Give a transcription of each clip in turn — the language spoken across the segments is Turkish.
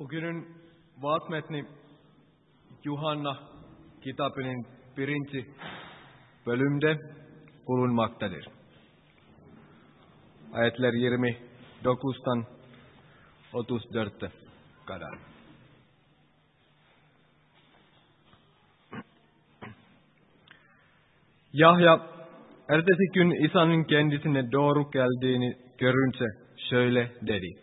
Bugünün vaatmetni Yuhanna kitabının birinci bölümde bulunmaktadır. Ayetler 29'dan 34'e kadar. Yahya ertesi gün İsa'nın kendisine doğru geldiğini görünce şöyle dedi.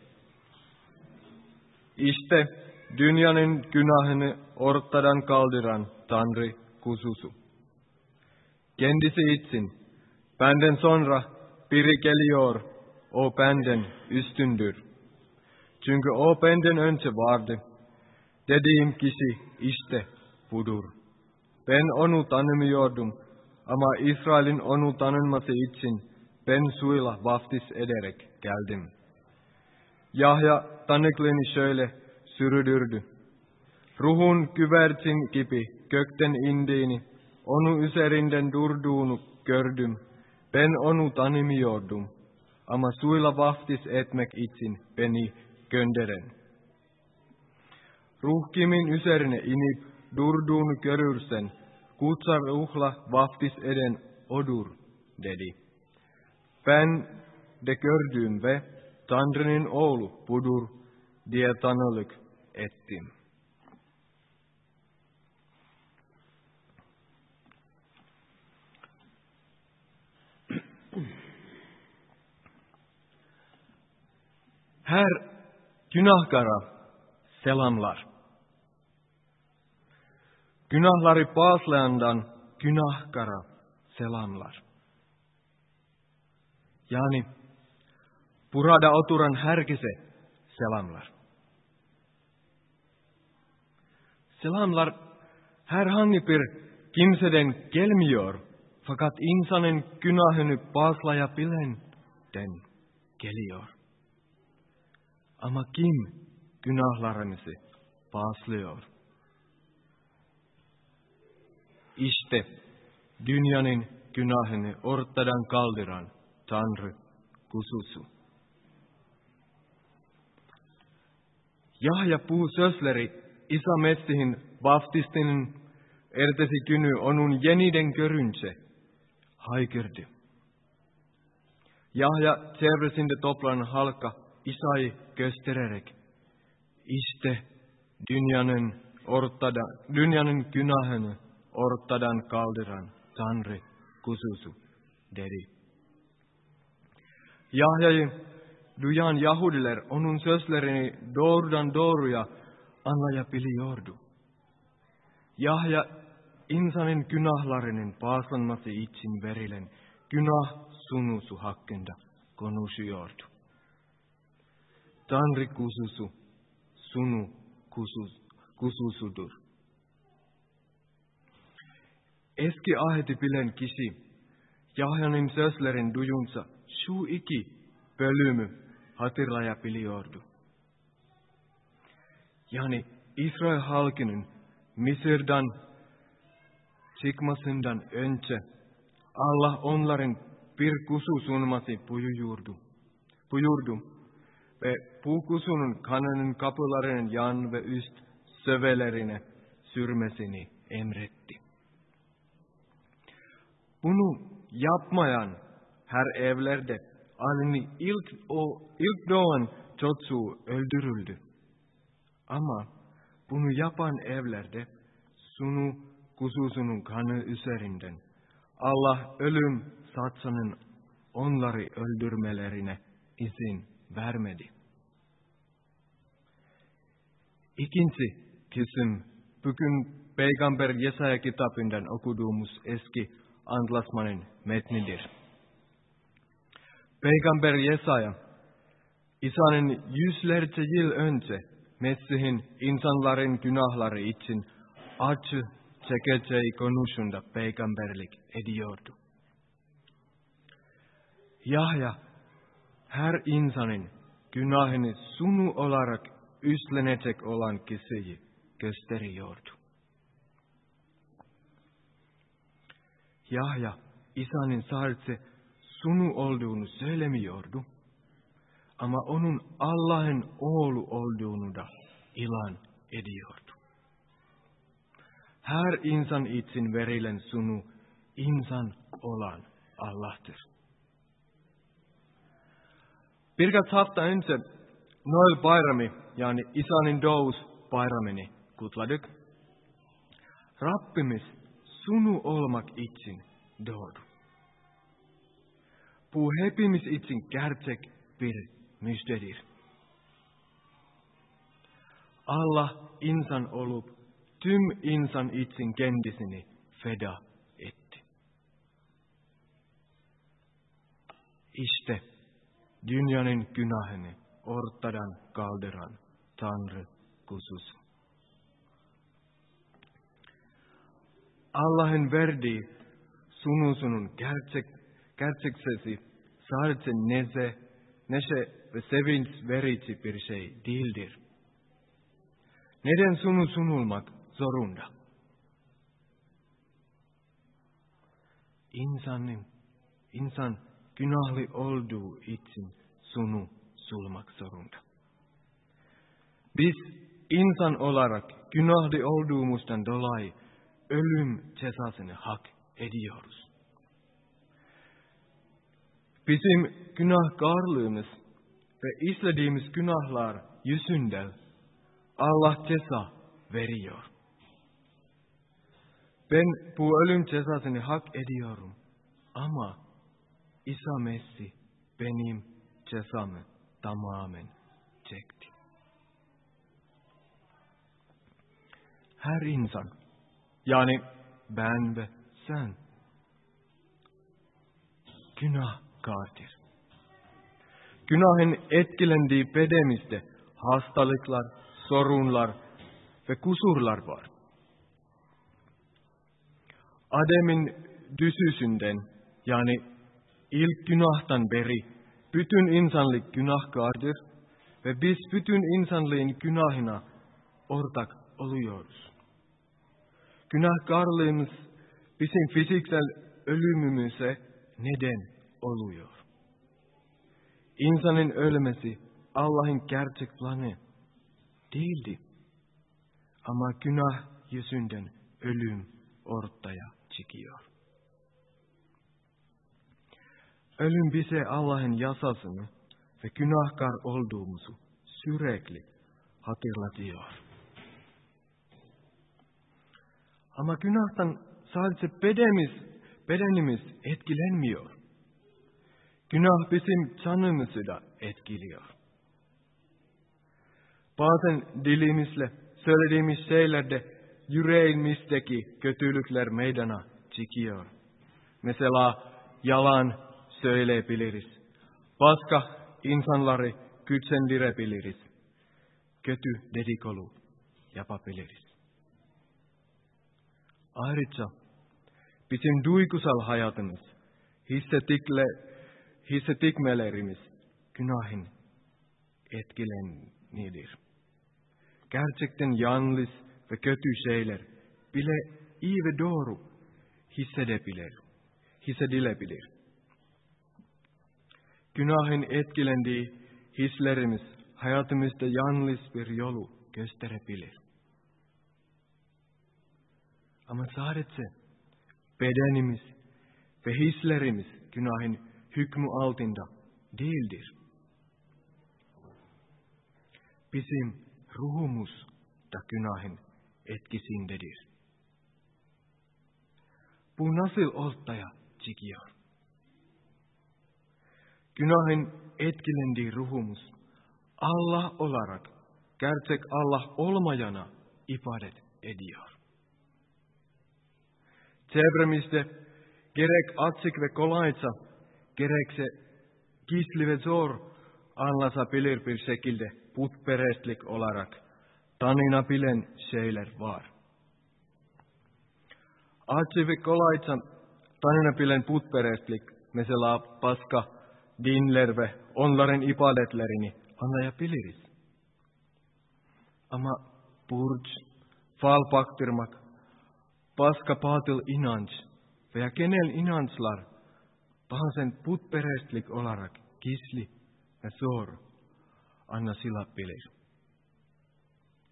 İşte dünyanın günahını ortadan kaldıran Tanrı kuzusu. Kendisi için benden sonra biri geliyor, o benden üstündür. Çünkü o benden önce vardı. Dediğim kişi işte budur. Ben onu tanımıyordum ama İsrail'in onu tanınması için ben suyla vaftiz ederek geldim. Yahya tanıklığını şöyle sürdürdü. Ruhun güvercin gibi gökten indiğini, onun üzerinden durduğunu gördüm. Ben onu tanımıyordum ama suyla vaftiz etmek için beni gönderen. Ruh kimin üzerine inip durduğunu görürsen, kutsal ruhla vaftiz eden odur, dedi. Ben de gördüm ve Tanrı'nın oğlu budur diye tanılık ettim. Her günahkara selamlar. Günahları bağışlayandan günahkara selamlar. Yani burada oturan herkese selamlar. Selamlar herhangi bir kimseden gelmiyor, fakat insanın günahını bağışlayabilenden geliyor. Ama kim günahlarımızı bağışlıyor? İşte dünyanın günahını ortadan kaldıran Tanrı kuzusu. Yahya bu sözleri İsa Mesih'in vaftistinin ertesi günü onun yeniden görünce haykırdı. Yahya çevresinde toplanan halka İsa'yı göstererek işte dünyanın günahını ortadan kaldıran Tanrı kuzusu dedi. Yahya'yı duyan Yahudiler onun sözlerini doğrudan doğruya anlayabiliyordu. Yahya insanın günahlarının bağışlanması için verilen günah sunusu hakkında konuşuyordu. Tanrı kuzusu, kuzusudur. Eski ahdi bilen kişi Yahya'nın sözlerin duyunca şu iki bölümü hatırlayabiliyordu. Yani İsrail halkının Mısır'dan çıkmasından önce Allah onların bir kuzu sunması buyurdu. Ve bu kuzunun kanının kapılarının yan ve üst sövelerine sürmesini emretti. Bunu yapmayan her evlerde ilk doğan çocuğu öldürüldü. Ama bunu yapan evlerde kuzusunun kanı üzerinden Allah ölüm saçının onları öldürmelerine izin vermedi. İkinci kısım bugün Peygamber Yesaya kitabından okuduğumuz eski antlaşmanın metnidir. Peygamber Yesaya, İsa'nın yüzlerce yıl önce Mesih'in insanların günahları için acı çekeceği konusunda peygamberlik ediyordu. Yahya her insanın günahını sunu olarak üstlenecek olan kişiyi gösteriyordu. Yahya İsa'nın sadece sunu olduğunu söylemiyordu ama onun Allah'ın oğlu olduğunu da ilan ediyordu. Här insan itsin verilen sunu insan olan Allah'tır. Birkaç hafta önce Noel Bayrami yani İsa'nın doğuş bayramını kutladık. Rabbimiz sunu olmak için doğdu. Bu hepimiz için gerçek bir müjdedir. Allah insan olup tüm insan için kendisini feda etti. İşte dünyanın günahını ortadan kaldıran Tanrı kuzusu. Allah'ın verdiği sunusunun gerçeksesi sadece neşe ve sevinç verici bir şey değildir. Neden sunu sunulmak zorunda? İnsan günahlı olduğu için sunu sunulmak zorunda. Biz insan olarak günahlı olduğumuzdan dolayı ölüm cezasını hak ediyoruz. Bizim günahkarlığımız ve işlediğimiz günahlar yüzünden Allah ceza veriyor. Ben bu ölüm cezasını hak ediyorum ama İsa Mesih benim cezamı tamamen çekti. Her insan, yani ben ve sen, günahkardır. Günahın etkilendiği bedenimizde hastalıklar, sorunlar ve kusurlar var. Adem'in düşüşünden, yani ilk günahtan beri bütün insanlık günahkardır ve biz bütün insanlığın günahına ortak oluyoruz. Günahkarlığımız bizim fiziksel ölümümüze neden oluyor. İnsanın ölmesi Allah'ın gerçek planı değildi. Ama günah yüzünden ölüm ortaya çıkıyor. Ölüm bize Allah'ın yasasını ve günahkar olduğumuzu sürekli hatırlatıyor. Ama günahtan sadece bedenimiz etkilenmiyor. Günah bizim canımızı da etkiliyor. Bazen dilimizle söylediğimiz şeylerde yüreğimizdeki kötülükler meydana çıkıyor. Mesela yalan söyleyebiliriz. Başka insanları gücendirebiliriz. Kötü dedikodu yapabiliriz. Ayrıca bizim duygusal hayatımız, hissettikmelerimiz günahın etkilenidir. Gerçekten yanlış ve kötü şeyler bile iyi ve doğru hissedilebilir. Günahın etkilendiği hislerimiz hayatımızda yanlış bir yolu gösterebilir. Ama sadece bedenimiz ve hislerimiz günahın hükmü altında değildir. Bizim ruhumuz da günahın etkisindedir. Bu nasıl ortaya çıkıyor? Günahın etkilendiği ruhumuz Allah olarak gerçek Allah olmayana ibadet ediyor. Çevremizde gerek açık ve kolayca gerekse gizli ve zor anlaşılabilir bir şekilde putperestlik olarak tanınabilen şeyler var. Açık ve kolayca tanınabilen putperestlik mesela başka dinler ve onların ibadetlerini anlayabiliriz. Ama burç, fal baktırmak, başka batıl inanç veya genel inançlar bazen putperestlik olarak gizli ve zor anlaşılabilir.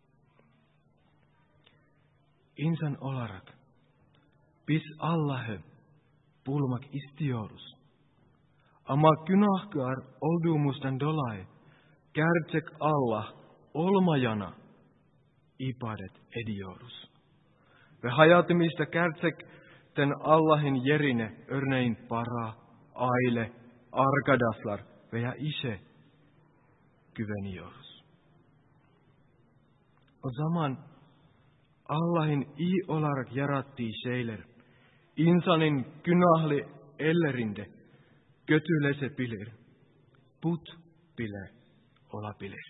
insan olarak biz Allah'ı bulmak istiyoruz. Ama günahkar olduğumuzdan dolayı gerçek Allah olmayana ibadet ediyoruz. Ve hayatımızda gerçekten Allah'ın yerine örneğin para, aile, arkadaşlar veya işe güveniyoruz. O zaman Allah'ın iyi olarak yarattığı şeyler insanın günahlı ellerinde götürülebilir, put bile olabilir.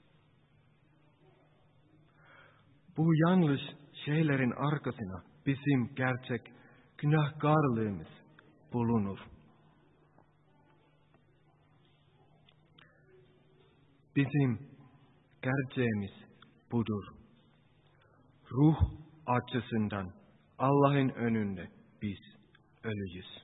Bu yanlış şeylerin arkasına bizim gerçek günahkarlığımız bulunur. Bizim gerçeğimiz budur. Ruh açısından Allah'ın önünde biz ölüyüz.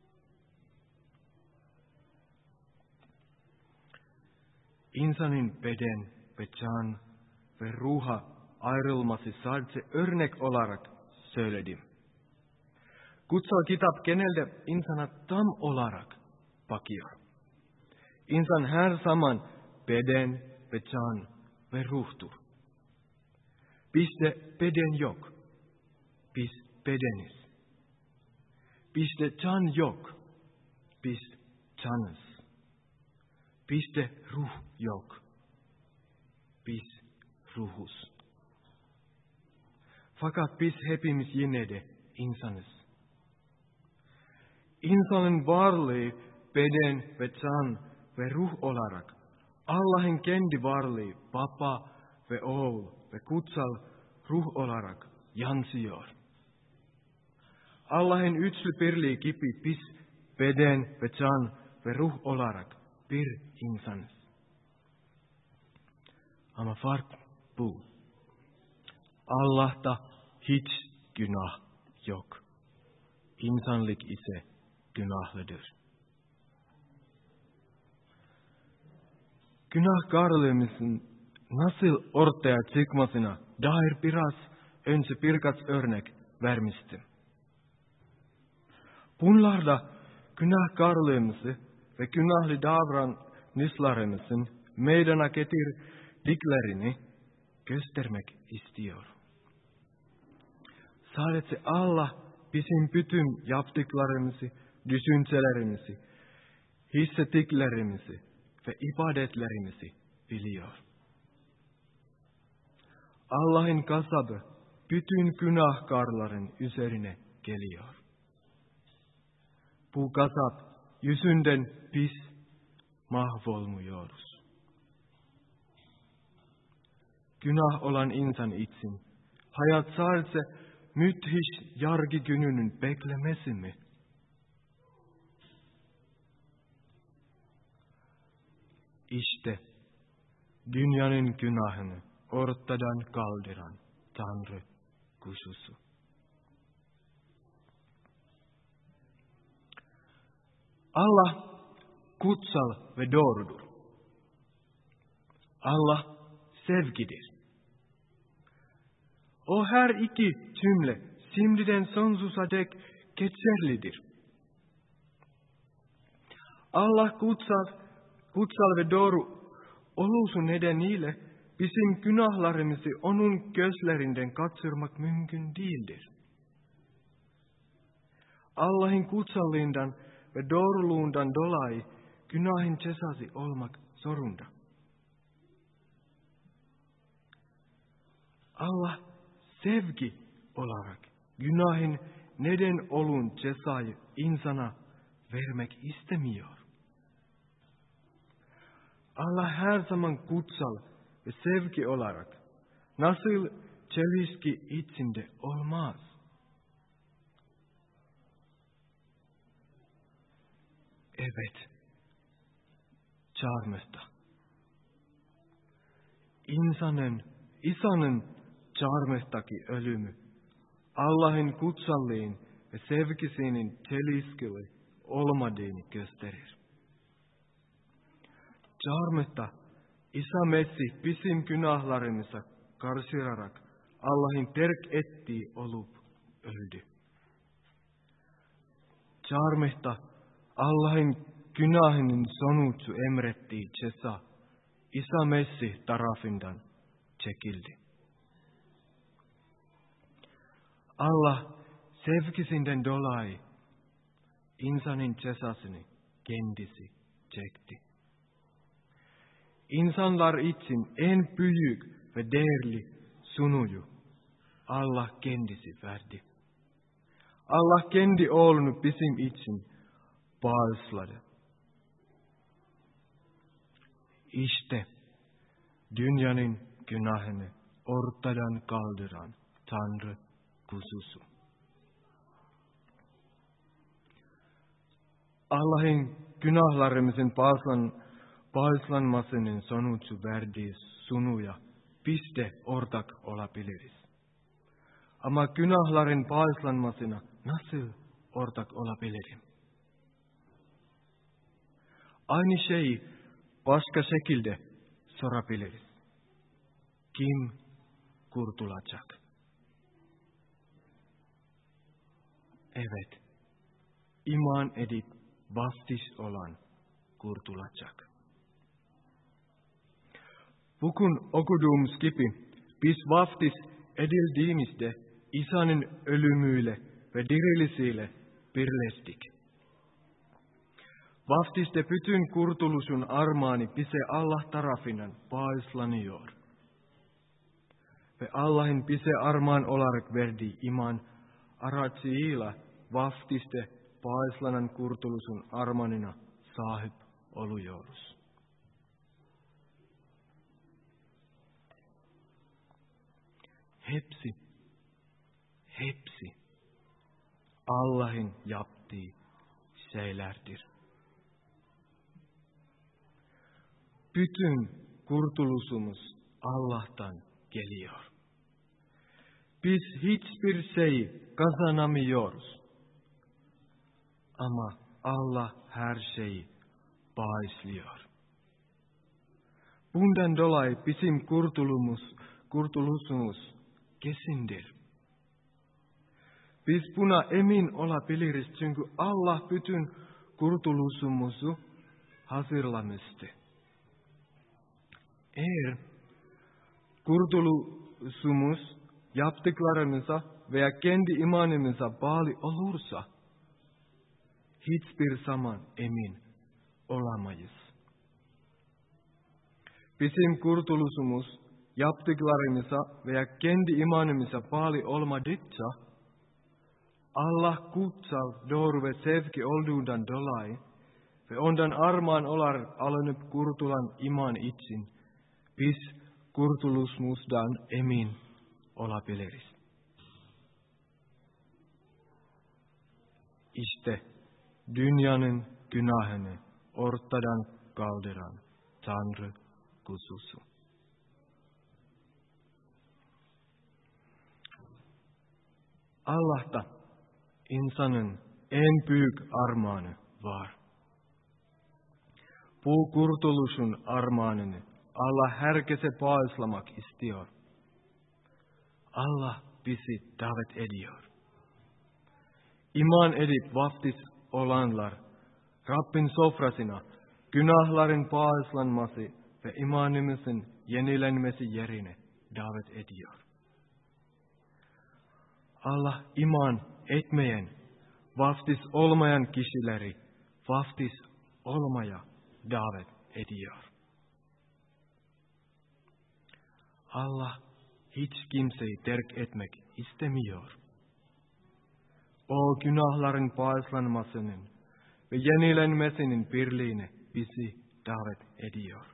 İnsanın beden ve can ve ruha ayrılması sadece örnek olarak söyledim. Kutsal kitap genelde insana tam olarak bakıyor. İnsan her zaman beden ve can ve ruhtur. Bizde beden yok. Biz bedeniz. Bizde can yok. Biz canız. Bizde ruh yok. Biz ruhuz. Fakat biz hepimiz yine de insanız. İnsanın varlığı beden ve can ve ruh olarak Allah'ın kendi varlığı Baba ve Oğul ve kutsal ruh olarak yansıyor. Allah'ın üçlü birliği gibi biz beden ve can ve ruh olarak bir insanız. Ama fark bu. Allah'ta hiç günah yok. İnsanlık ise günahlıdır. Günahkarlığımızın nasıl ortaya çıkmasına dair biraz önce birkaç örnek vermiştim. Bunlarda günahkarlığımızı ve günahlı davranışlarımızın meydana getirdiklerini göstermek istiyor. Sadece Allah bizim bütün yaptıklarımızı, düşüncelerimizi, hissettiklerimizi ve ibadetlerimizi biliyor. Allah'ın gazabı bütün günahkarların üzerine geliyor. Bu gazap yüzünden biz mahvolmuyoruz. Günah olan insan için hayat sadece müthiş yargı gününün beklemesi mi? İşte dünyanın günahını ortadan kaldıran Tanrı kuzusu. Allah kutsal ve doğrudur. Allah sevgidir. O her iki cümle şimdiden sonsuza dek geçerlidir. Allah kutsal ve doğru oluşu nedeniyle bizim günahlarımızı onun gözlerinden kaçırmak mümkün değildir. Allah'ın kutsallığından ve doğruluğundan dolayı günahın cezası olmak zorunda. Allah sevgi olarak günahın neden olun cezayı insana vermek istemiyor. Allah her zaman kutsal ve sevgi olarak nasıl çelişki içinde olmaz. Evet, çarmıhta. İsa'nın çarmıhtaki ölümü, Allah'ın kutsallığın ve sevgisinin çelişkili olmadığını gösterir. Çarmıhta İsa Mesih bizim günahlarımıza karşılarak Allah'ın terk ettiği olup öldü. Çarmıhta Allah'ın günahının sonucu emrettiği ceza İsa Mesih tarafından çekildi. Allah sevgisinden dolayı insanın cezasını kendisi çekti. İnsanlar için en büyük ve değerli sunuyu Allah kendisi verdi. Allah kendi oğlunu bizim için bağışladı. İşte dünyanın günahını ortadan kaldıran Tanrı kuzusu. Allah'ın günahlarımızın bağışlanmasının sonucu verdiği sunuya biz de ortak olabiliriz. Ama günahların bağışlanmasına nasıl ortak olabilirim? Aynı şeyi başka şekilde sorabiliriz. Kim kurtulacak? Evet, iman edip vaftiz olan kurtulacak. Bugün okuduğumuz gibi biz vaftiz edildiğimizde İsa'nın ölümüyle ve dirilisiyle birleştik. Vaftizde bütün kurtuluşun armağanı bize Allah tarafından bağışlanıyor. Ve Allah'ın bize armağan olarak verdiği iman aracıyla vaftizde bağışlanan kurtuluşun armağanına sahip oluyoruz. Hepsi Allah'ın yaptığı şeylerdir. Bütün kurtuluşumuz Allah'tan geliyor. Biz hiçbir şeyi kazanamıyoruz. Ama Allah her şeyi bağışlıyor. Bundan dolayı bizim kurtuluşumuz kesindir. Biz buna emin olabiliriz çünkü Allah bütün kurtuluşumuzu hazırlamıştı. Eğer kurtuluşumuz yaptıklarımıza veya kendi imanımıza bağlı olursa hiçbir zaman emin olamayız. Bizim kurtuluşumuz yaptıklarımıza veya kendi imanımıza bağlı olmadıkça Allah kutsal, doğru ve sevgi olduğundan dolayı ve ondan armağan olarak alınıp kurtulan iman için biz kurtuluşumuzdan emin olabiliriz. İşte dünyanın günahını ortadan kaldıran Tanrı kuzusu. Allah'ta insanın en büyük armağanı var. Bu kurtuluşun armağanını Allah herkese bağışlamak istiyor. Allah bizi davet ediyor. İman edip vaftiz olanlar Rabbin sofrasına günahların bağışlanması ve imanımızın yenilenmesi yerine davet ediyor. Allah iman etmeyen, vaftiz olmayan kişileri vaftiz olmaya davet ediyor. Allah hiç kimseyi terk etmek istemiyor. O günahların bağışlanmasının ve yenilenmesinin birliğine bizi davet ediyor.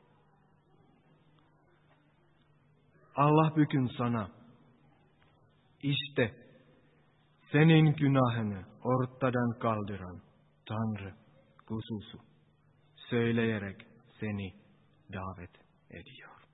Allah bugün sana, işte senin günahını ortadan kaldıran Tanrı kuzusu söyleyerek seni davet ediyor.